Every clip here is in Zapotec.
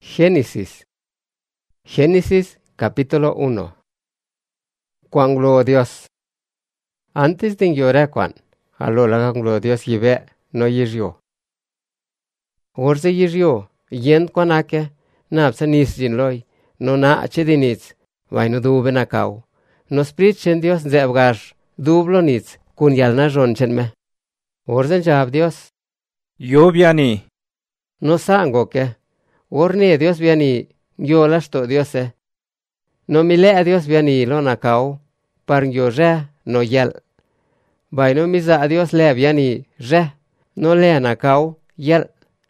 Génesis capítulo 1. Cuan glo Dios. Antes de llorar alola glo Dios yibe no yiryo. Orze yiryo, yent ake, napsa nis jinloy, no na chedinits, vaino dube na kau. No sprit chen Dios zebgar, dublo nits, kun yalna ron chen me. Orzen jab Dios. Yo viani. No sango ke. Orne Dios viani, yo lasto Diose. No mile Dios viani lo na kau, par yo re no yel. Vaino misa Dios le viani re, no le na kau yel.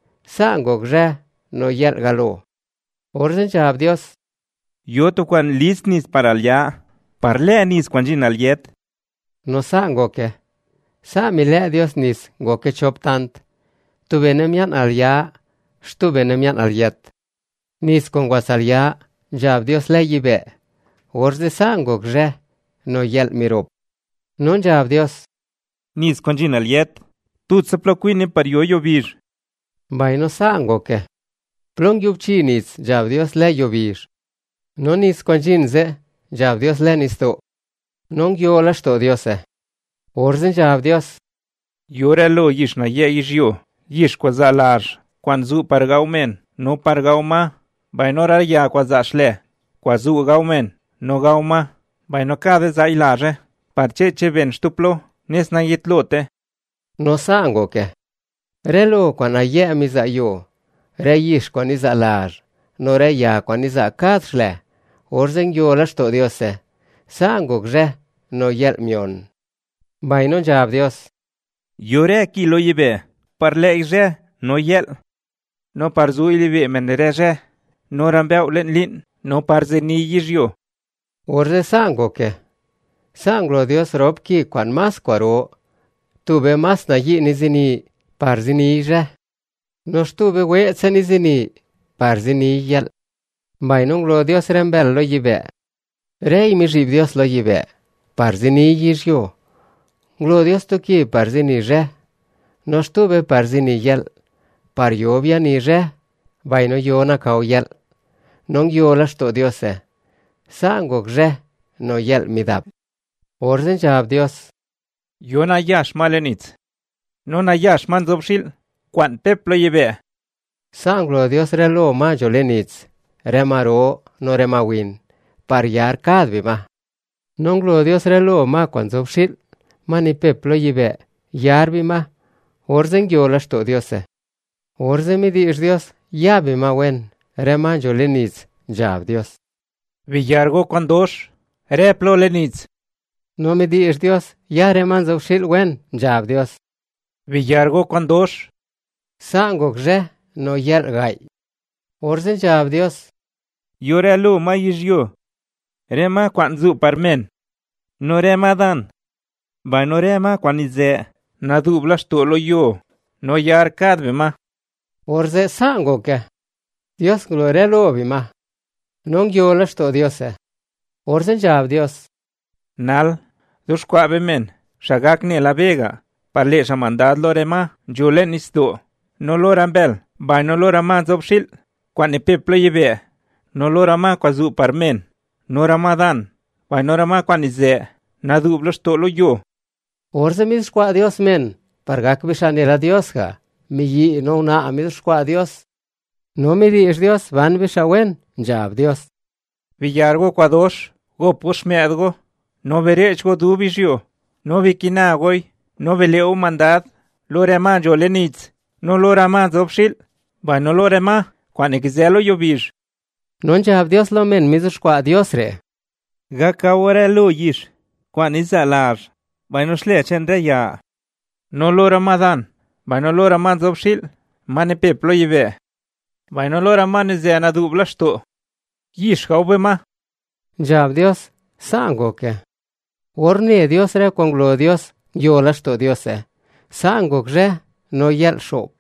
Sango re no yel galo. Orzen jab Dios. Yo to kwan lisnis para allá, parle nis kwan jin aliet. No sango ke. Sa mile Dios nis go ke chop tant. Tu benemian allá, stu benemian aliet. Nis con guasalia, jab Dios le yibe. Orze sango re no yel mirop. Non jab Dios. Nis kwan jin aliet, tut se ploquine par yo llovir. Vaino sango ke. Plong yubchi nis jab Dios le llovir. No nis kwan jin ze, jab Dios le nisto. Non yo lasto Diose. Orzen jab Dios. Yorelo yish na ye yish yo, yish kwa zalar, kwan zu par gaumen, no par gauma, bainora ya kwa zashle, kwa zu gaumen, no gauma, baino kade zailare, par che ben stuplo, nes na yitlote. No sango ke. Relo kwan aye miza yo, re yish kwan izalar, no re ya kwan iza kadshle. Orzen yo lasto Diose. Sango re no yel mion. Vaino jab Dios. Yore ki lo yibe, par le re, no yel. No par zu ilibe mendere re, no rambeu len lin, no par zeni yish yo. Orze sango ke. Sanglo Dios rob ki kwan mas kwaro. Tube mas na yi nizini par zini re. No stube we tse nizini par zini yel. Vaino glo Dios rembel lo yibe. Rei mi rib Dios lo yibe. Par zini yish yo. Glo Dios to ki par zini re. No stube par zini yel. Par yo viani re. Vaino yo na kau yel. Non yo lasto Diose. Sango re no yel midab. Orzen jab Dios. Yo na yash malenitz. No na yash man zobshil, kwan pep lo yibe. Sanglo Dios relo ma jolenitz. Remaro no remawin. Par yar kadvi ma. Nonglo Dios relo ma kwan zobshil. Mani pep lo yibe. Yarbi ma. Orzen yo lasto Diose. Orzen mi dish Dios. Yabi ma wen. Rema jolenitz. Jab Dios. Villargo kwan dosh, replo lenitz. No me dish Dios. Ya reman zobshil wen. Jab Dios. Villargo kwan dosh. Sango re no yel gay. Orzen jab Dios. Yore lu ma yish yo. Rema kwan zu parmen. No rema dan. Ba no rema kwan ize. Na dublas tolo yo. No yar kadve ma. Orze sango ke. Dios glore lobi ma. Non yo lasto Diose. Orzen jab Dios. Nal. Dos kwabe men. Shagak ne la vega. Parle shamandad lo rema. Jolen isto. No lo rambel. Ba no lo rama zobshil. Kwan epeplo yibe. No lo rama kwa zu parmen. No ramadan. Ba no rama kwan ize. Na dublos tolo yo. Orze mis kwa Dios men. Pargak bishanela Dios ka. Mi yi no na amis kwa Dios. No me dish Dios van bishawen. Jab Dios. Villargo kwa dosh. Go push me adgo. No verech go dubish yo. No vikina goy. No veleo mandad. Lo rema jolenitz. No lo rama zobshil. Ba no lo rema. Kwan exelo yo bish. Non jab Dios lo men mis kwa Dios re. Gaka wore lo yish. Kwan izalar. Ba no shle chen re ya. No lo ramadan. Ba no lo rama zobshil. Mane peplo yibe. Ba no lo rama nize na dublashto. Yish kaube ma. Jab Dios. Sango ke. Orne Dios re con glo Dios. Yo lasto Diose. Sango re no yel shop.